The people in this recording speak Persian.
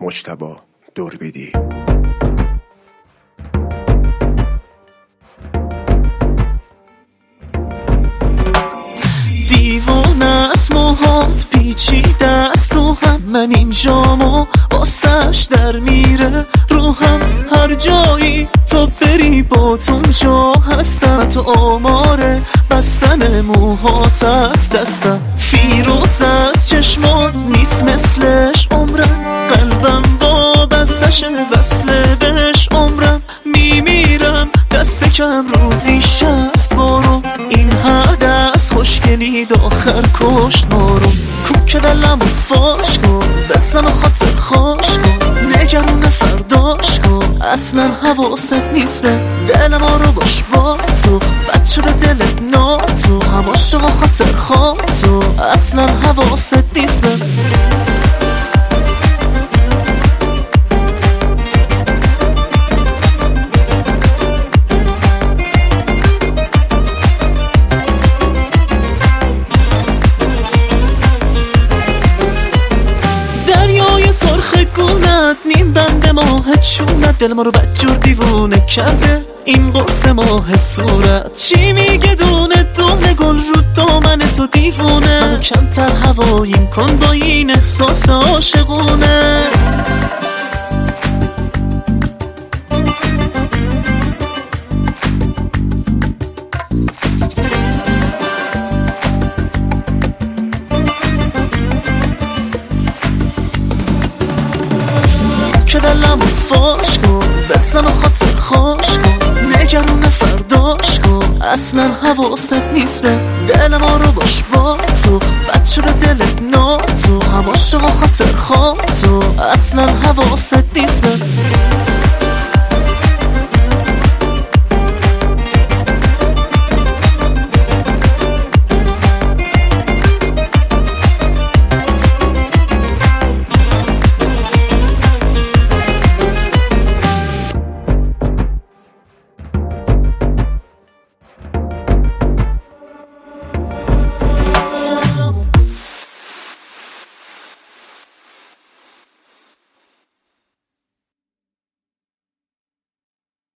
مجتبی دوربیدی. دیوانه است موهات پیچیده است تو هم، من اینجامو واسش در میره روحم، هر جایی تو بری با تو اونجا هستم، تو آماره بستن موهات از دستم، فیروز از چشمات نیست مثلش عمرم، قلبم وابستش وصله بهش عمرم، میمیرم دست کم روزی 60 بارو، این حد از خوشگلی آخر کشت مارو، کوک دلمو فاش کن بسم خاطر خوش کن، نگرون فرداش کن اصلا حواست نیست به دل ما رو باش با تو، بد شده دلت ناتو هم عاشق و خاطر خواه تو، اصلا حواست نیست به سرخ گونت نیم بند ماه چونت، دل ما رو بدجور دیوونه کرده این قرص ماه صورت، چی میگه دونه دونه گل رو دامن تو دیوونه، منو کمتر هواییم کن با این احساس عاشقونه، که دلمو فاش کن بسم خاطر خوش کن، نگرون فرداش کن اصلا حواست نیست به دل ما رو باش با تو، بد شده دلت ناتو هم عاشق و خاطر خواه تو، اصلا حواست نیست به